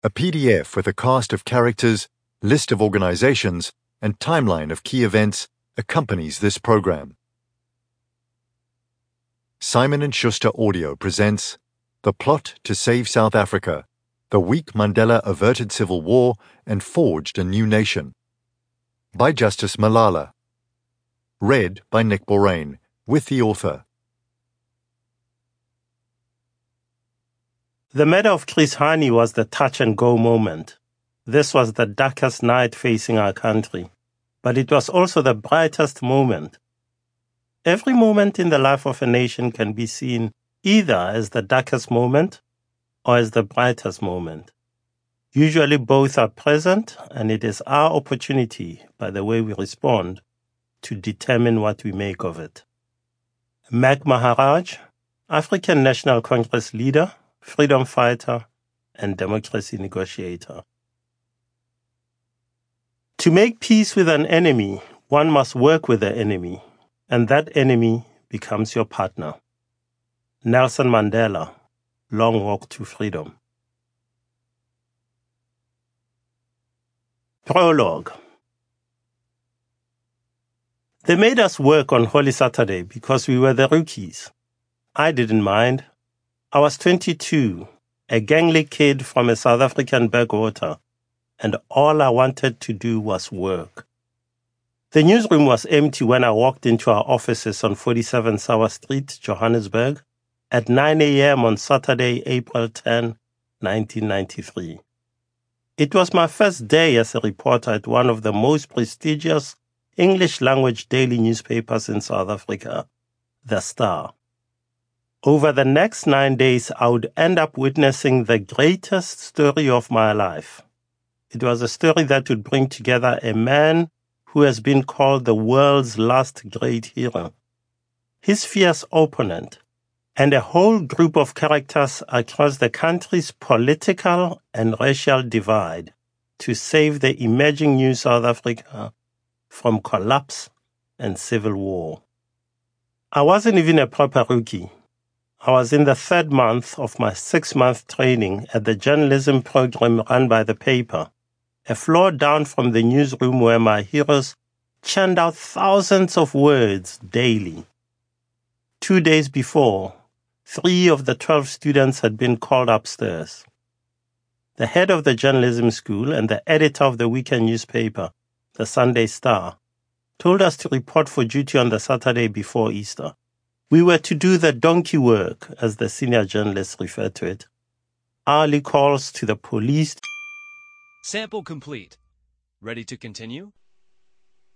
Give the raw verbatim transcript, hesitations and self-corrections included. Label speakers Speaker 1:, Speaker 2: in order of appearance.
Speaker 1: A P D F with a cast of characters, list of organizations, and timeline of key events accompanies this program. Simon and Schuster Audio presents The Plot to Save South Africa, the week Mandela averted civil war and forged a new nation. By Justice Malala. Read by Nick Borain, with the author.
Speaker 2: The murder of Chris Hani was the touch-and-go moment. This was the darkest night facing our country, but it was also the brightest moment. Every moment in the life of a nation can be seen either as the darkest moment or as the brightest moment. Usually both are present, and it is our opportunity, by the way we respond, to determine what we make of it. Mac Maharaj, African National Congress leader, freedom fighter, and democracy negotiator. To make peace with an enemy, one must work with the enemy, and that enemy becomes your partner. Nelson Mandela, Long Walk to Freedom. Prologue. They made us work on Holy Saturday because we were the rookies. I didn't mind. I was twenty-two, a gangly kid from a South African backwater, and all I wanted to do was work. The newsroom was empty when I walked into our offices on forty-seven Sour Street, Johannesburg, at nine a.m. on Saturday, April tenth, nineteen ninety-three. It was my first day as a reporter at one of the most prestigious English-language daily newspapers in South Africa, The Star. Over the next nine days, I would end up witnessing the greatest story of my life. It was a story that would bring together a man who has been called the world's last great hero, his fierce opponent, and a whole group of characters across the country's political and racial divide to save the emerging new South Africa from collapse and civil war. I wasn't even a proper rookie. I was in the third month of my six-month training at the journalism program run by the paper, a floor down from the newsroom where my heroes churned out thousands of words daily. Two days before, three of the twelve students had been called upstairs. The head of the journalism school and the editor of the weekend newspaper, the Sunday Star, told us to report for duty on the Saturday before Easter. We were to do the donkey work, as the senior journalists referred to it. Hourly calls to the police.
Speaker 3: Sample complete. Ready to continue?